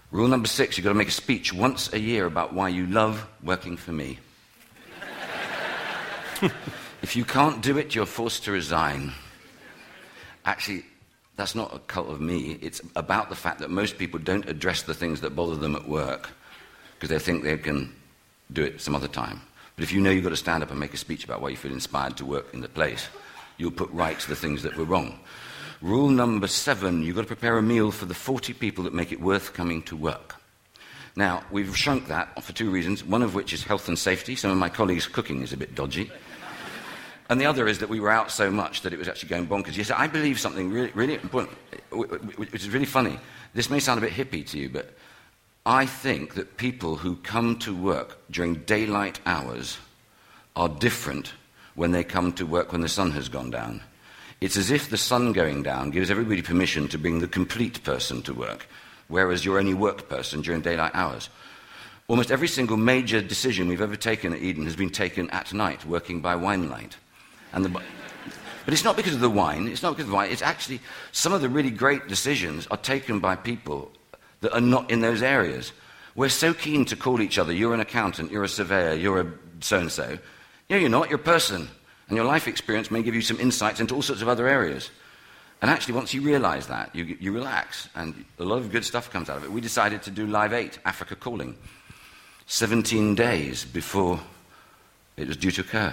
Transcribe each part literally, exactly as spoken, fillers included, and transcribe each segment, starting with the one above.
Rule number six, you've got to make a speech once a year about why you love working for me. If you can't do it, you're forced to resign. Actually, that's not a cult of me. It's about the fact that most people don't address the things that bother them at work because they think they can do it some other time. But if you know you've got to stand up and make a speech about why you feel inspired to work in the place, you'll put right the things that were wrong. Rule number seven, you've got to prepare a meal for the forty people that make it worth coming to work. Now, we've shrunk that for two reasons, one of which is health and safety. Some of my colleagues' cooking is a bit dodgy. And the other is that we were out so much that it was actually going bonkers. Yes, I believe something really, really important, which is really funny. This may sound a bit hippie to you, but I think that people who come to work during daylight hours are different when they come to work when the sun has gone down. It's as if the sun going down gives everybody permission to bring the complete person to work, whereas you're only work person during daylight hours. Almost every single major decision we've ever taken at Eden has been taken at night, working by wine light. And the, but it's not because of the wine, it's not because of the wine, it's actually some of the really great decisions are taken by people that are not in those areas. We're so keen to call each other, you're an accountant, you're a surveyor, you're a so-and-so. No, you're not, you're a person. And your life experience may give you some insights into all sorts of other areas. And actually, once you realize that, you, you relax, and a lot of good stuff comes out of it. We decided to do Live eight, Africa Calling, seventeen days before it was due to occur.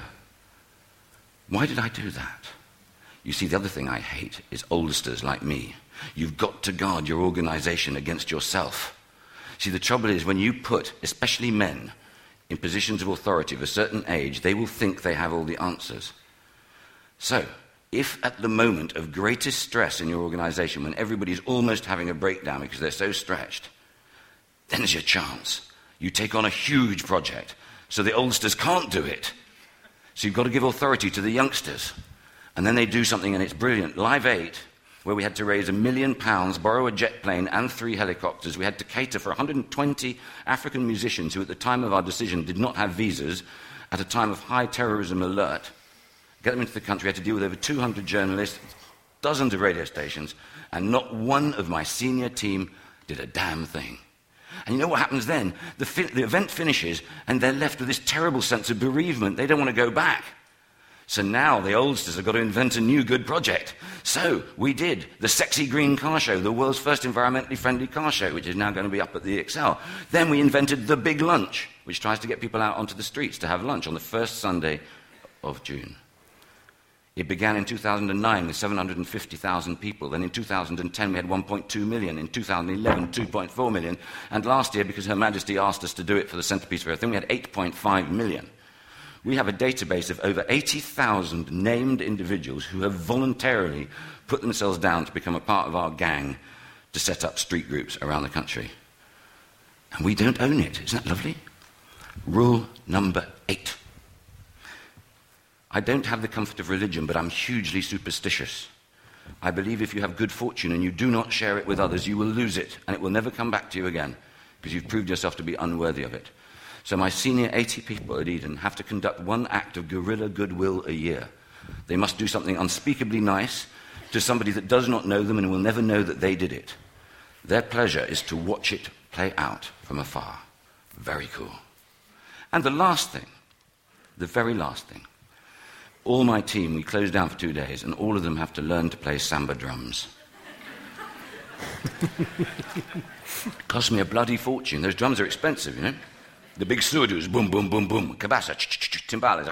Why did I do that? You see, the other thing I hate is oldsters like me. You've got to guard your organization against yourself. See, the trouble is when you put, especially men, in positions of authority of a certain age, they will think they have all the answers. So, if at the moment of greatest stress in your organization, when everybody's almost having a breakdown because they're so stretched, then there's your chance. You take on a huge project, so the oldsters can't do it. So you've got to give authority to the youngsters. And then they do something, and it's brilliant. Live eight, where we had to raise a million pounds, borrow a jet plane and three helicopters. We had to cater for one hundred twenty African musicians who at the time of our decision did not have visas, at a time of high terrorism alert. Get them into the country. We had to deal with over two hundred journalists, dozens of radio stations, and not one of my senior team did a damn thing. And you know what happens then? The, fi- the event finishes, and they're left with this terrible sense of bereavement. They don't want to go back. So now the oldsters have got to invent a new good project. So we did the Sexy Green Car Show, the world's first environmentally friendly car show, which is now going to be up at the E X L. Then we invented the Big Lunch, which tries to get people out onto the streets to have lunch on the first Sunday of June. It began in two thousand nine with seven hundred fifty thousand people. Then in two thousand ten we had one point two million. In two thousand eleven, two point four million. And last year, because Her Majesty asked us to do it for the centrepiece of her thing, we had eight point five million. We have a database of over eighty thousand named individuals who have voluntarily put themselves down to become a part of our gang to set up street groups around the country. And we don't own it. Isn't that lovely? Rule number eight. I don't have the comfort of religion, but I'm hugely superstitious. I believe if you have good fortune and you do not share it with others, you will lose it, and it will never come back to you again, because you've proved yourself to be unworthy of it. So my senior eighty people at Eden have to conduct one act of guerrilla goodwill a year. They must do something unspeakably nice to somebody that does not know them and will never know that they did it. Their pleasure is to watch it play out from afar. Very cool. And the last thing, the very last thing, all my team, we close down for two days, and all of them have to learn to play samba drums. It cost me a bloody fortune. Those drums are expensive, you know. The big surdus, boom, boom, boom, boom, cabasa, timbales,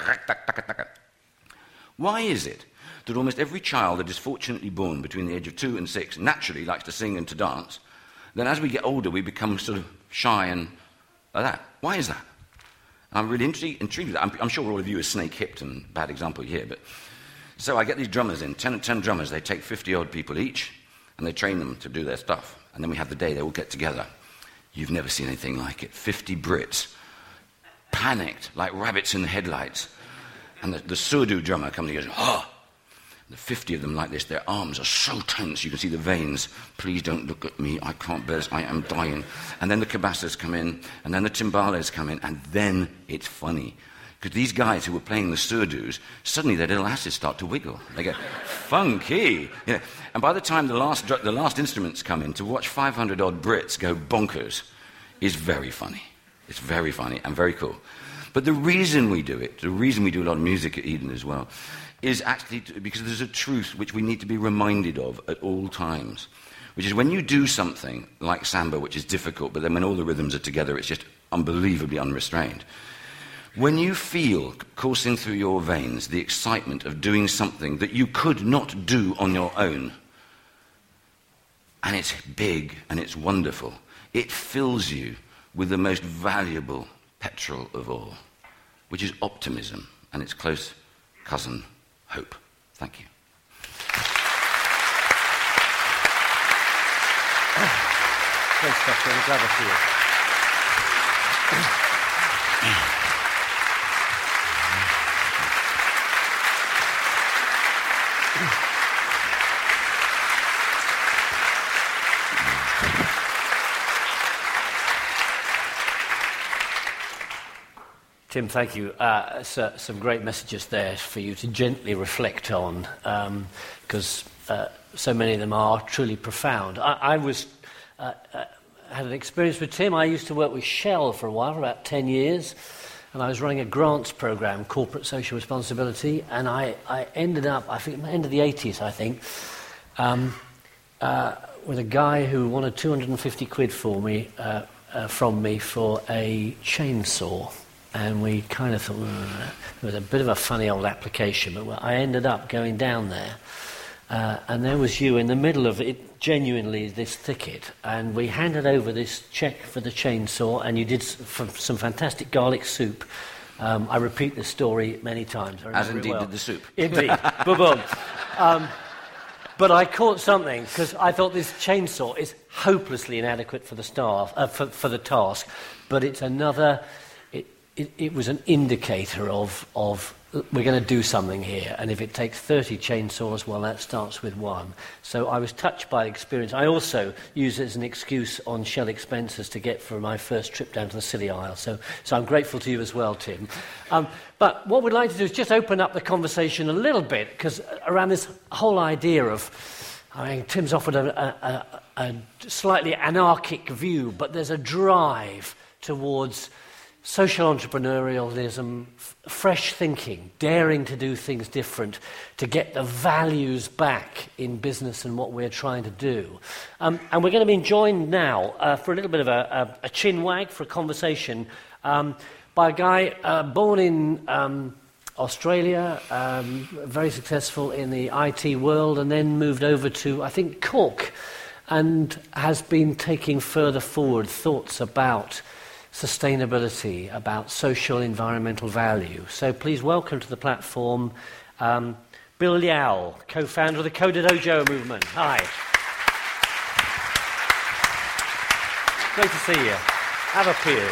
Why is it that almost every child that is fortunately born between the age of two and six naturally likes to sing and to dance? Then as we get older, we become sort of shy and like that. Why is that? I'm really intrigued, intrigued with that. I'm, I'm sure all of you are snake-hipped, and bad example here, but so I get these drummers in, ten, ten drummers. They take fifty-odd people each, and they train them to do their stuff. And then we have the day they all get together. You've never seen anything like it. fifty Brits, panicked, like rabbits in the headlights. And the, the Surdu drummer comes and goes, oh! The fifty of them like this, their arms are so tense, you can see the veins. Please don't look at me, I can't bear this, I am dying. And then the cabasas come in, and then the timbales come in, and then it's funny. Because these guys who were playing the surdos, suddenly their little asses start to wiggle. They go, funky. You know, and by the time the last, the last instruments come in, to watch five hundred odd Brits go bonkers is very funny. It's very funny and very cool. But the reason we do it, the reason we do a lot of music at Eden as well, is actually to, because there's a truth which we need to be reminded of at all times, which is when you do something like samba, which is difficult, but then when all the rhythms are together, it's just unbelievably unrestrained. When you feel coursing through your veins the excitement of doing something that you could not do on your own, and it's big and it's wonderful, it fills you with the most valuable petrol of all, which is optimism and its close cousin, hope. Thank you. Great stuff, Tim. Glad to see you. Tim, thank you. Uh, so, some great messages there for you to gently reflect on, because um, uh, so many of them are truly profound. I, I was uh, uh, had an experience with Tim. I used to work with Shell for a while, for about ten years, and I was running a grants program, corporate social responsibility, and I, I ended up, I think, at the end of the eighties, I think, um, uh, with a guy who wanted two hundred fifty quid for me, uh, uh, from me for a chainsaw. And we kind of thought, mm, it was a bit of a funny old application, but I ended up going down there. Uh, and there was you in the middle of it, genuinely this thicket. And we handed over this cheque for the chainsaw, and you did s- f- some fantastic garlic soup. Um, I repeat this story many times. As indeed well. did the soup. Indeed. Boom. Um, but I caught something, because I thought this chainsaw is hopelessly inadequate for the, staff, uh, for, for the task, but it's another... It, it was an indicator of, of we're going to do something here, and if it takes thirty chainsaws, well, that starts with one. So I was touched by the experience. I also used it as an excuse on Shell expenses to get for my first trip down to the Scilly Isle. So, so I'm grateful to you as well, Tim. Um, but what we'd like to do is just open up the conversation a little bit, because around this whole idea of, I mean, Tim's offered a, a, a, a slightly anarchic view, but there's a drive towards social entrepreneurialism, f- fresh thinking, daring to do things different, to get the values back in business and what we're trying to do. Um, and we're going to be joined now uh, for a little bit of a, a, a chin wag for a conversation um, by a guy uh, born in um, Australia, um, very successful in the I T world, and then moved over to, I think, Cork, and has been taking further forward thoughts about sustainability, about social environmental value. So please welcome to the platform um, Bill Liao, co-founder of the Coda Dojo movement. Hi. Great to see you. Have a peer.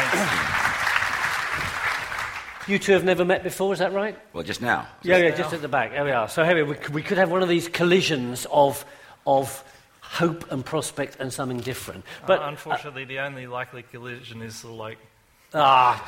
Thanks. You two have never met before, is that right? Well, just now. Yeah, Just yeah, now. just at the back. There we are. So here we, we could have one of these collisions of of hope and prospect and something different. But uh, unfortunately, uh, the only likely collision is sort of like... Ah.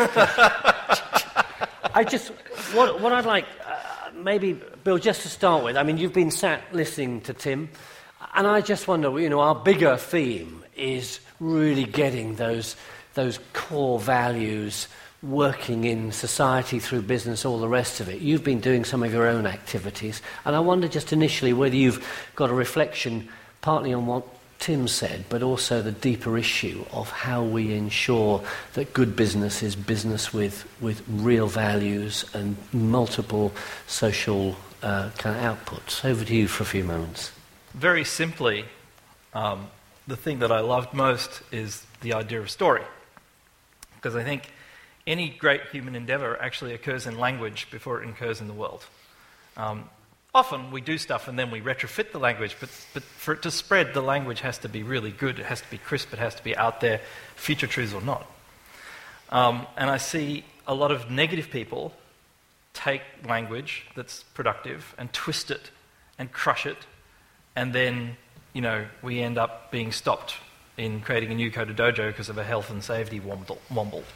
I just... What, what I'd like, uh, maybe, Bill, just to start with, I mean, you've been sat listening to Tim, and I just wonder, you know, our bigger theme is really getting those those core values working in society through business, all the rest of it. You've been doing some of your own activities, and I wonder just initially whether you've got a reflection partly on what Tim said, but also the deeper issue of how we ensure that good business is business with, with real values and multiple social uh, kind of outputs. Over to you for a few moments. Very simply, um, the thing that I loved most is the idea of story. Because I think any great human endeavour actually occurs in language before it occurs in the world. Um, Often we do stuff and then we retrofit the language, but, but for it to spread, the language has to be really good, it has to be crisp, it has to be out there, future truths or not. Um, and I see a lot of negative people take language that's productive and twist it and crush it, and then, you know, we end up being stopped in creating a new Coda Dojo because of a health and safety womble. womble.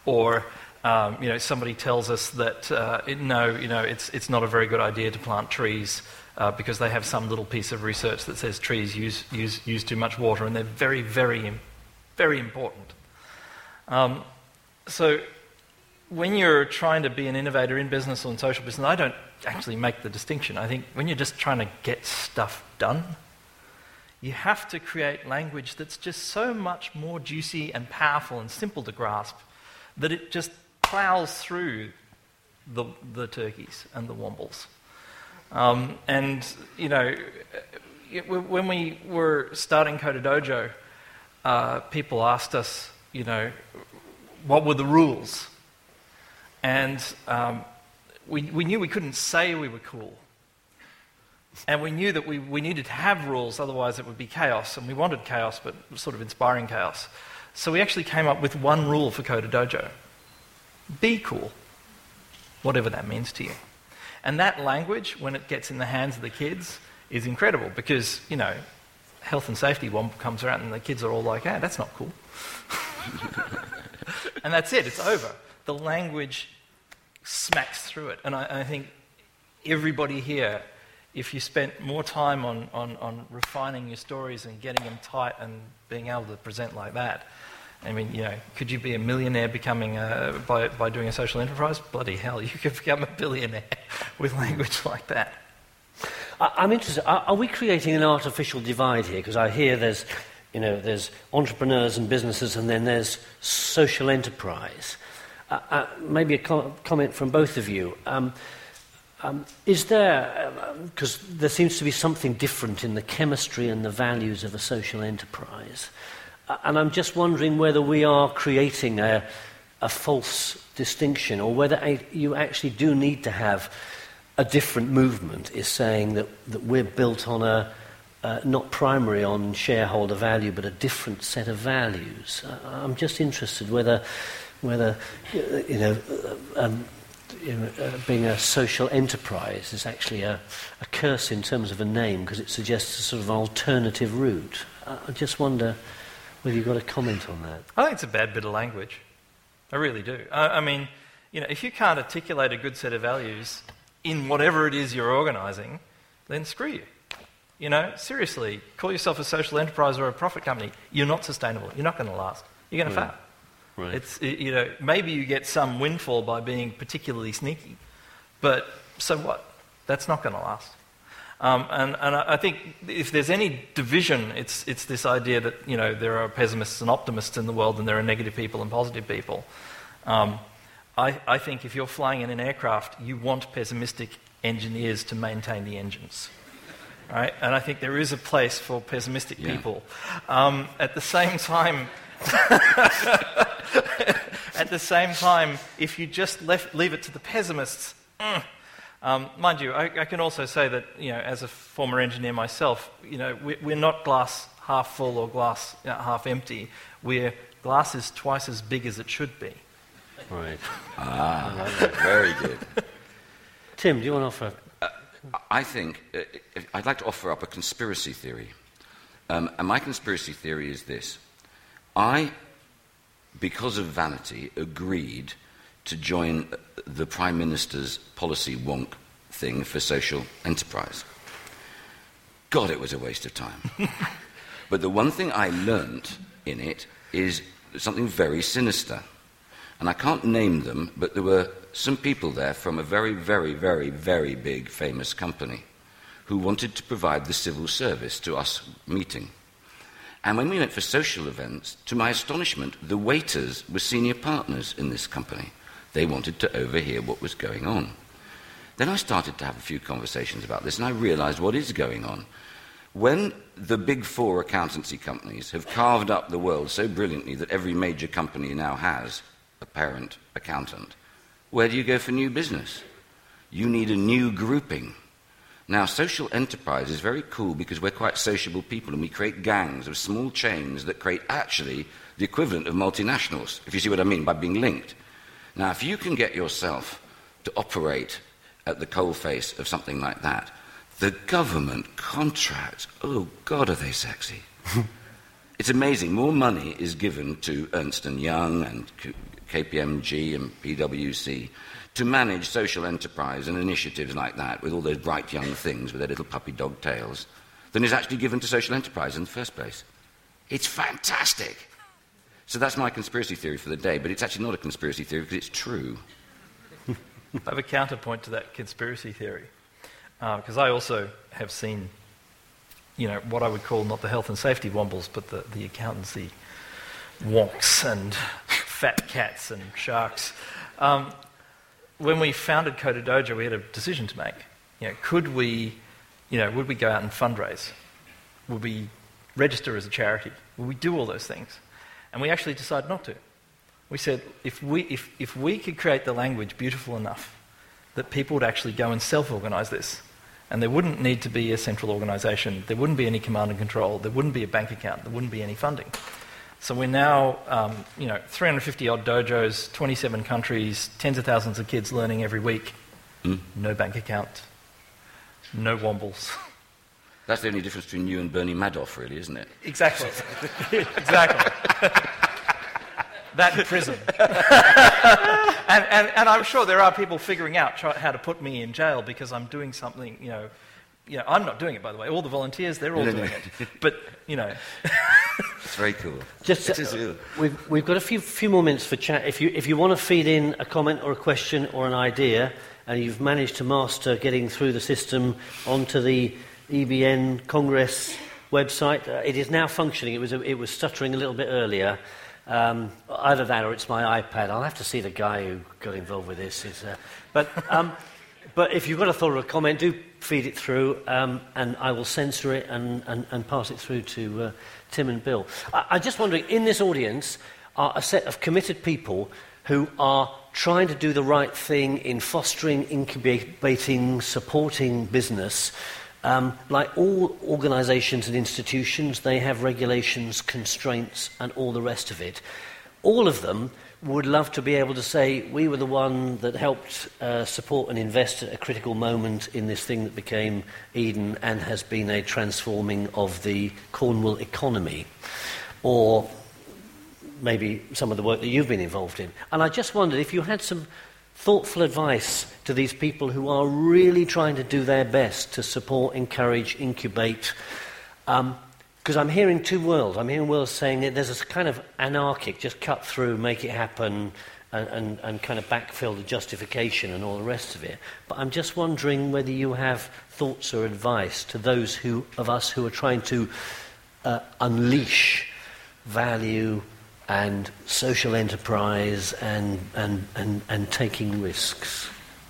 or um, you know, somebody tells us that uh, it, no, you know, it's it's not a very good idea to plant trees uh, because they have some little piece of research that says trees use use use too much water, and they're very, very, very important. Um, so when you're trying to be an innovator in business or in social business, I don't actually make the distinction. I think when you're just trying to get stuff done, you have to create language that's just so much more juicy and powerful and simple to grasp that it just plows through the, the turkeys and the wombles. Um, and, you know, it, when we were starting Coder Dojo, uh, people asked us, you know, what were the rules? And um, we, we knew we couldn't say we were cool. And we knew that we, we needed to have rules, otherwise it would be chaos. And we wanted chaos, but sort of inspiring chaos. So we actually came up with one rule for Coder Dojo. Be cool, whatever that means to you. And that language, when it gets in the hands of the kids, is incredible because, you know, health and safety one comes around and the kids are all like, ah, that's not cool. And that's it, it's over. The language smacks through it. And I, I think everybody here, if you spent more time on, on, on refining your stories and getting them tight and being able to present like that, I mean, you know, could you be a millionaire becoming a, by, by doing a social enterprise? Bloody hell, you could become a billionaire with language like that. I'm interested, are, are we creating an artificial divide here? Because I hear there's, you know, there's entrepreneurs and businesses and then there's social enterprise. Uh, uh, maybe a com- comment from both of you. Um, um, is there, because uh, there seems to be something different in the chemistry and the values of a social enterprise. Uh, and I'm just wondering whether we are creating a, a false distinction or whether a, you actually do need to have a different movement is saying that, that we're built on a, uh, not primary on shareholder value, but a different set of values. Uh, I'm just interested whether, whether you know, um, you know uh, being a social enterprise is actually a, a curse in terms of a name because it suggests a sort of alternative route. Uh, I just wonder whether you've got a comment on that. I think it's a bad bit of language. I really do. I, I mean, you know, if you can't articulate a good set of values in whatever it is you're organising, then screw you. You know, seriously, call yourself a social enterprise or a profit company. You're not sustainable. You're not going to last. You're going to Right. fail. Right. It's, you know, maybe you get some windfall by being particularly sneaky, but so what? That's not going to last. Um, and, and I think if there's any division, it's it's this idea that, you know, there are pessimists and optimists in the world, and there are negative people and positive people. Um, I, I think if you're flying in an aircraft, you want pessimistic engineers to maintain the engines. Right? And I think there is a place for pessimistic yeah. people. Um, at the same time, at the same time, if you just left, leave it to the pessimists, mm, um, mind you, I, I can also say that, you know, as a former engineer myself, you know, we, we're not glass half full or glass you know, half empty. We're glass is twice as big as it should be. Right. Ah, very good. Tim, do you want to offer? Uh, I think uh, I'd like to offer up a conspiracy theory. Um, and my conspiracy theory is this. I, because of vanity, agreed to join the Prime Minister's policy wonk thing for social enterprise. God, it was a waste of time. But the one thing I learnt in it is something very sinister. And I can't name them, but there were some people there from a very, very, very, very big famous company who wanted to provide the civil service to us meeting. And when we went for social events, to my astonishment, the waiters were senior partners in this company. They wanted to overhear what was going on. Then I started to have a few conversations about this, and I realized what is going on. When the big four accountancy companies have carved up the world so brilliantly that every major company now has a parent accountant, where do you go for new business? You need a new grouping. Now, social enterprise is very cool because we're quite sociable people and we create gangs of small chains that create actually the equivalent of multinationals, if you see what I mean, by being linked. Now, if you can get yourself to operate at the coalface of something like that, the government contracts, oh God, are they sexy. It's amazing. More money is given to Ernst and Young and K P M G and P W C to manage social enterprise and initiatives like that with all those bright young things with their little puppy dog tails than is actually given to social enterprise in the first place. It's fantastic. So that's my conspiracy theory for the day, but it's actually not a conspiracy theory because it's true. I have a counterpoint to that conspiracy theory, because uh, I also have seen, you know, what I would call not the health and safety wombles, but the, the accountancy wonks and fat cats and sharks. Um, when we founded Coder Dojo, we had a decision to make. You know, could we, you know, would we go out and fundraise? Would we register as a charity? Would we do all those things? And we actually decided not to. We said, if we, if, if we could create the language beautiful enough that people would actually go and self-organise this, and there wouldn't need to be a central organisation, there wouldn't be any command and control, there wouldn't be a bank account, there wouldn't be any funding. So we're now, um, you know, three hundred fifty odd dojos, twenty-seven countries, tens of thousands of kids learning every week. Mm. No bank account, no wombles. That's the only difference between you and Bernie Madoff, really, isn't it? Exactly. Exactly. That and prison. and, and, and I'm sure there are people figuring out try, how to put me in jail because I'm doing something, you know, you know, I'm not doing it, by the way. All the volunteers, they're all no, doing no. it. But, you know... It's very cool. Just, it is uh, we've, we've got a few few more minutes for chat. If you, if you want to feed in a comment or a question or an idea, and you've managed to master getting through the system onto the E B N Congress website, uh, it is now functioning. It was, a, it was stuttering a little bit earlier. Um, either that or it's my iPad. I'll have to see the guy who got involved with this. It's, uh, but, um, but if you've got a thought or a comment, do feed it through, um, and I will censor it and, and, and pass it through to uh, Tim and Bill. I, I'm just wondering, in this audience are a set of committed people who are trying to do the right thing in fostering, incubating, supporting business. Um, like all organisations and institutions, they have regulations, constraints, and all the rest of it. All of them would love to be able to say, we were the one that helped uh, support and invest at a critical moment in this thing that became Eden and has been a transforming of the Cornwall economy. Or maybe some of the work that you've been involved in. And I just wondered if you had some thoughtful advice to these people who are really trying to do their best to support, encourage, incubate. Um, Because I'm hearing two worlds. I'm hearing worlds saying that there's this kind of anarchic, just cut through, make it happen, and, and, and kind of backfill the justification and all the rest of it. But I'm just wondering whether you have thoughts or advice to those who, of us who are trying to uh, unleash value and social enterprise and, and, and, and taking risks.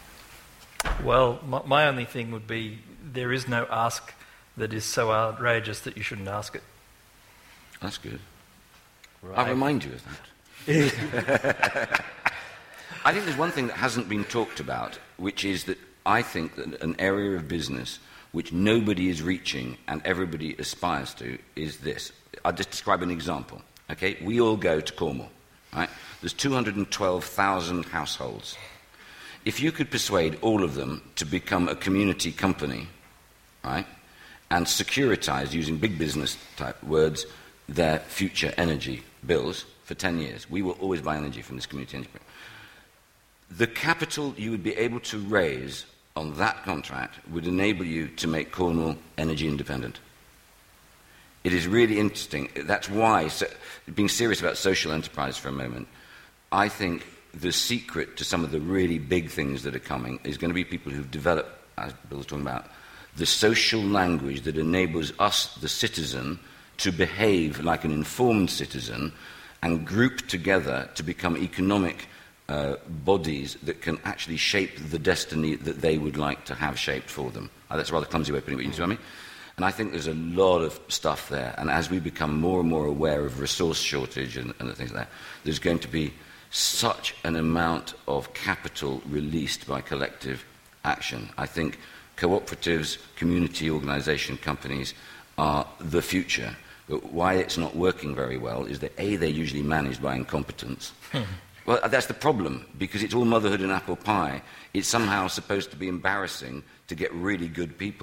Well, my, my only thing would be there is no ask that is so outrageous that you shouldn't ask it. That's good. Right. I'll remind you of that. I think there's one thing that hasn't been talked about, which is that I think that an area of business which nobody is reaching and everybody aspires to is this. I'll just describe an example. Okay, we all go to Cornwall, right? There's two hundred twelve thousand households. If you could persuade all of them to become a community company, right, and securitize, using big business type words, their future energy bills for ten years. We will always buy energy from this community energy bill. The capital you would be able to raise on that contract would enable you to make Cornwall energy independent. It is really interesting. That's why, so, being serious about social enterprise for a moment, I think the secret to some of the really big things that are coming is going to be people who've developed, as Bill was talking about, the social language that enables us, the citizen, to behave like an informed citizen and group together to become economic uh, bodies that can actually shape the destiny that they would like to have shaped for them. Oh, that's a rather clumsy way of putting it, but you see what I mean? And I think there's a lot of stuff there. And as we become more and more aware of resource shortage and, and the things like that, there's going to be such an amount of capital released by collective action. I think cooperatives, community organisation companies are the future. But why it's not working very well is that, A, they're usually managed by incompetence. Well, that's the problem, because it's all motherhood and apple pie. It's somehow supposed to be embarrassing to get really good people.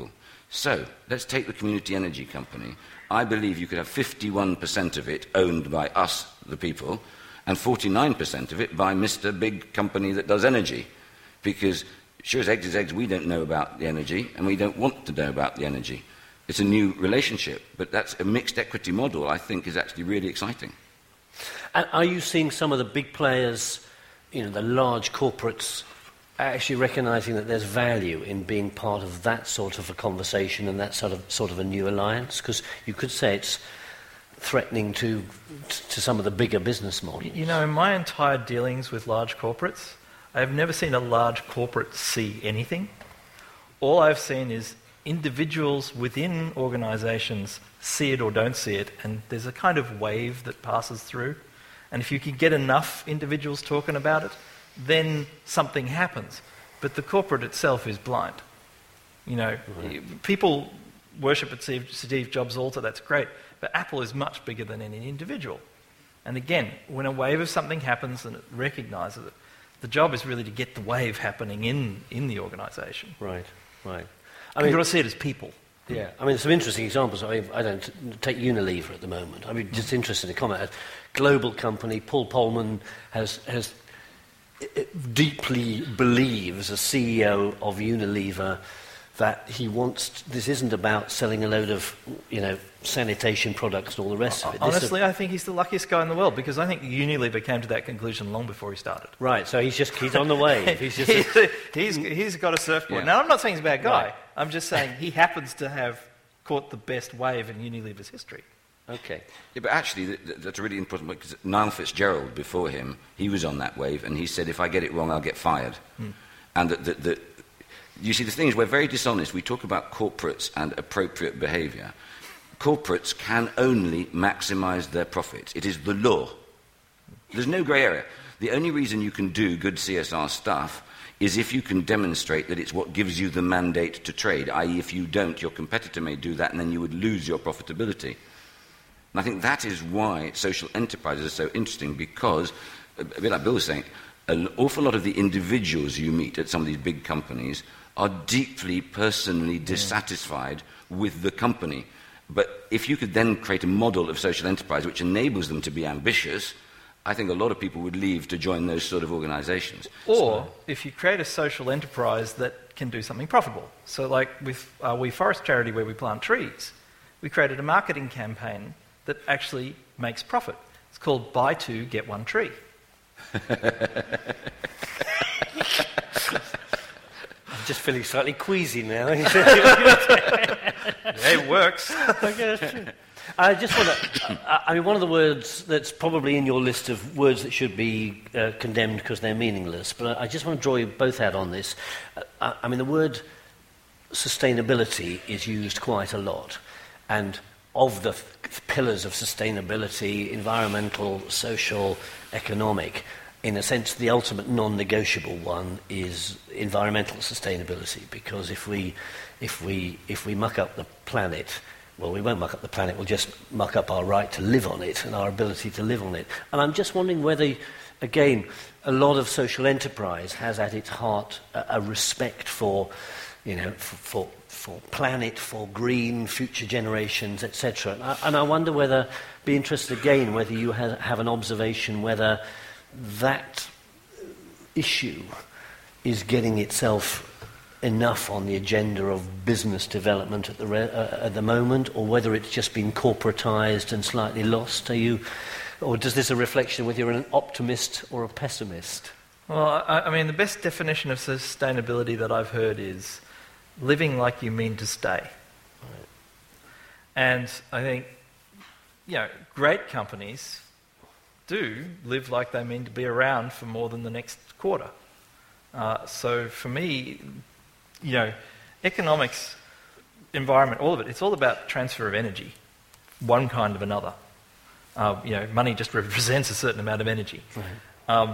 So, let's take the community energy company. I believe you could have fifty-one percent of it owned by us, the people, and forty-nine percent of it by Mister Big Company that does energy. Because, sure as eggs is eggs, we don't know about the energy, and we don't want to know about the energy. It's a new relationship, but that's a mixed equity model, I think, is actually really exciting. And are you seeing some of the big players, you know, the large corporates, actually recognising that there's value in being part of that sort of a conversation and that sort of sort of a new alliance? Because you could say it's threatening to to some of the bigger business models. You know, in my entire dealings with large corporates, I've never seen a large corporate see anything. All I've seen is individuals within organisations see it or don't see it, and there's a kind of wave that passes through. And if you can get enough individuals talking about it, then something happens. But the corporate itself is blind. You know, mm-hmm. people worship at Steve, Steve Jobs' altar, that's great, but Apple is much bigger than any individual. And again, when a wave of something happens and it recognises it, the job is really to get the wave happening in, in the organisation. Right, right. I mean, you've got to see it as people. Yeah, I mean, some interesting examples. I, I don't take Unilever at the moment. I mean, just interested in comment. A global company, Paul Polman has has deeply believes, as C E O of Unilever, that he wants. This isn't about selling a load of, you know, sanitation products and all the rest of it. Honestly, I think he's the luckiest guy in the world, because I think Unilever came to that conclusion long before he started. Right, so he's just he's on the wave. He's just he's, a, he's, he's got a surfboard. Yeah. Now, I'm not saying he's a bad guy. Right. I'm just saying he happens to have caught the best wave in Unilever's history. Okay. Yeah, but actually, th- th- that's a really important point, because Niall Fitzgerald, before him, he was on that wave, and he said, if I get it wrong, I'll get fired. Hmm. And that, that, that, you see, the thing is, we're very dishonest. We talk about corporates and appropriate behaviour. Corporates can only maximise their profits. It is the law. There's no grey area. The only reason you can do good C S R stuff is if you can demonstrate that it's what gives you the mandate to trade, that is if you don't, your competitor may do that and then you would lose your profitability. And I think that is why social enterprises are so interesting, because, a bit like Bill was saying, an awful lot of the individuals you meet at some of these big companies are deeply personally dissatisfied yeah. with the company. But if you could then create a model of social enterprise which enables them to be ambitious, I think a lot of people would leave to join those sort of organisations. Or so, if you create a social enterprise that can do something profitable. So like with our We Forest charity, where we plant trees, we created a marketing campaign that actually makes profit. It's called Buy Two, Get One Tree. I'm just feeling slightly queasy now. It works. I just want to. I mean, one of the words that's probably in your list of words that should be uh, condemned because they're meaningless, but I just want to draw you both out on this. Uh, I mean, the word sustainability is used quite a lot, and of the f- pillars of sustainability, environmental, social, economic, in a sense, the ultimate non-negotiable one is environmental sustainability, because if we, if we, if we muck up the planet, well, we won't muck up the planet, we'll just muck up our right to live on it and our ability to live on it. And I'm just wondering whether, again, a lot of social enterprise has at its heart a, a respect for, you know, for, for, for planet, for green, future generations, et cetera. And I, and I wonder whether, be interested again, whether you have, have an observation whether that issue is getting itself enough on the agenda of business development at the re- uh, at the moment, or whether it's just been corporatized and slightly lost. Are you, or does this a reflection whether you're an optimist or a pessimist? Well, I, I mean, the best definition of sustainability that I've heard is living like you mean to stay. Right. And I think, you know, great companies do live like they mean to be around for more than the next quarter. Uh, so for me, you know, economics, environment, all of it, it's all about transfer of energy, one kind of another. Uh, you know, money just represents a certain amount of energy. Right. Um,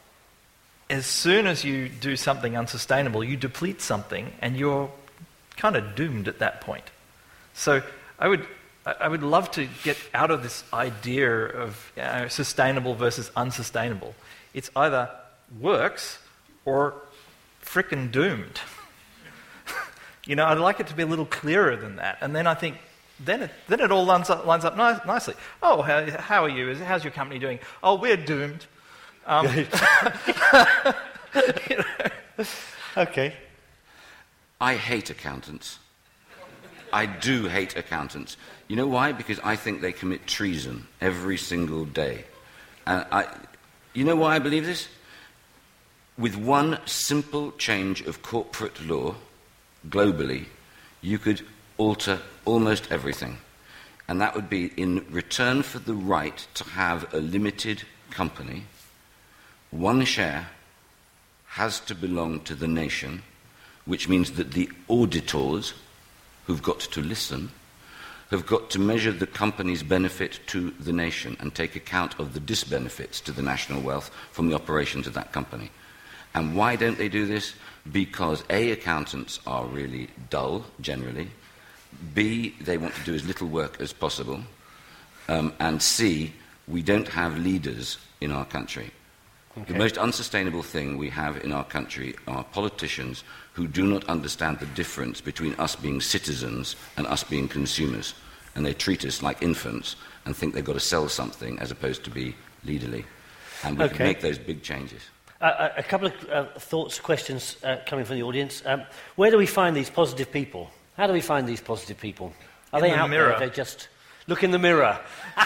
as soon as you do something unsustainable, you deplete something, and you're kind of doomed at that point. So I would, I would love to get out of this idea of, you know, sustainable versus unsustainable. It's either works or frickin' doomed. You know, I'd like it to be a little clearer than that. And then I think, then it, then it all lines up, lines up nice, nicely. Oh, how, how are you? How's your company doing? Oh, we're doomed. Um, you know. Okay. I hate accountants. I do hate accountants. You know why? Because I think they commit treason every single day. And I, you know why I believe this? With one simple change of corporate law, globally, you could alter almost everything. And that would be in return for the right to have a limited company, one share has to belong to the nation, which means that the auditors, who've got to listen, have got to measure the company's benefit to the nation and take account of the disbenefits to the national wealth from the operations of that company. And why don't they do this? Because A, accountants are really dull, generally. B, they want to do as little work as possible. Um, and C, we don't have leaders in our country. Okay. The most unsustainable thing we have in our country are politicians who do not understand the difference between us being citizens and us being consumers. And they treat us like infants and think they've got to sell something as opposed to be leaderly. And we okay. can make those big changes. Uh, a couple of uh, thoughts, questions uh, coming from the audience. Um, where do we find these positive people? How do we find these positive people? Are in they the out mirror. there? They just look in the mirror.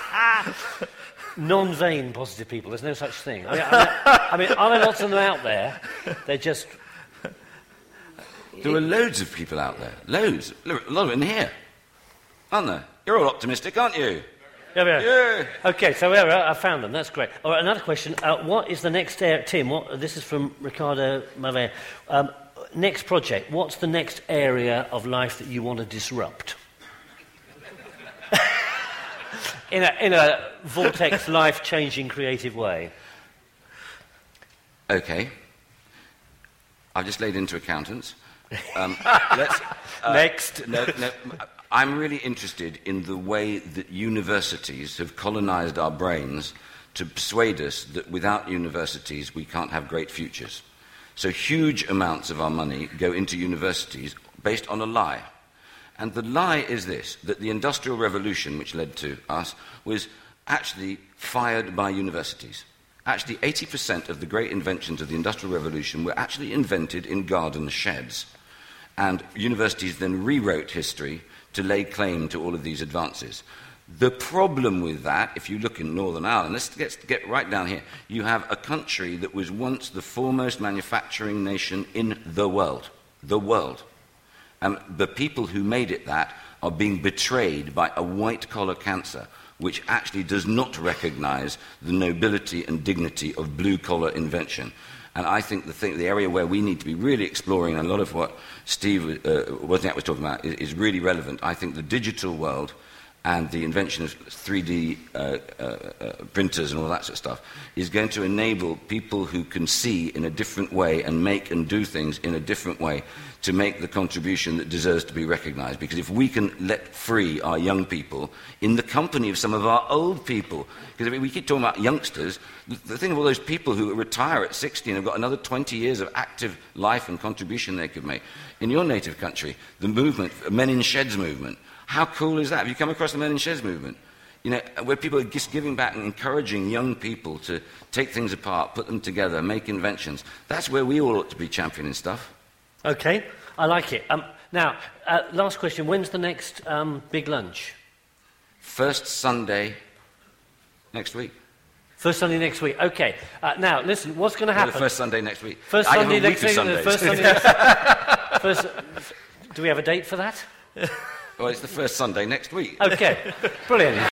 Non-vain positive people. There's no such thing. I mean, I mean, I mean, are there lots of them out there? They're just. There are loads of people out there. Loads. A lot of it in here, aren't there? You're all optimistic, aren't you? Yeah, yeah. Yeah. Okay, so yeah, I found them. That's great. All right, another question. Uh, what is the next area, Tim? What, this is from Ricardo Mavet. Um, next project. What's the next area of life that you want to disrupt? in a in a vortex, life-changing, creative way. Okay. I've just laid into accountants. Um, let's, uh, Next. No, no, I'm really interested in the way that universities have colonized our brains to persuade us that without universities we can't have great futures. So huge amounts of our money go into universities based on a lie. And the lie is this, that the Industrial Revolution, which led to us, was actually fired by universities. Actually, eighty percent of the great inventions of the Industrial Revolution were actually invented in garden sheds. And universities then rewrote history to lay claim to all of these advances. The problem with that, if you look in Northern Ireland, let's get, get right down here, you have a country that was once the foremost manufacturing nation in the world. The world. And the people who made it that are being betrayed by a white-collar cancer, which actually does not recognize the nobility and dignity of blue-collar invention. And I think the, thing, the area where we need to be really exploring, and a lot of what Steve uh, Wozniak was talking about, is, is really relevant. I think the digital world and the invention of three D uh, uh, uh, printers and all that sort of stuff is going to enable people who can see in a different way and make and do things in a different way to make the contribution that deserves to be recognized. Because if we can let free our young people in the company of some of our old people, because I mean, we keep talking about youngsters, the, the thing of all those people who retire at sixty and have got another twenty years of active life and contribution they could make. In your native country, the movement, Men in Sheds movement, how cool is that? Have you come across the Men in Sheds movement? You know, where people are just giving back and encouraging young people to take things apart, put them together, make inventions. That's where we all ought to be championing stuff. Okay, I like it. Um, now, uh, last question. When's the next um, big lunch? First Sunday next week. First Sunday next week. Okay. Uh, now, listen, what's going to No, happen? the first Sunday next week. First I Sunday have a next week week. of The Sundays. first Sunday next first, do we have a date for that? Well, it's the first Sunday next week. Okay, brilliant.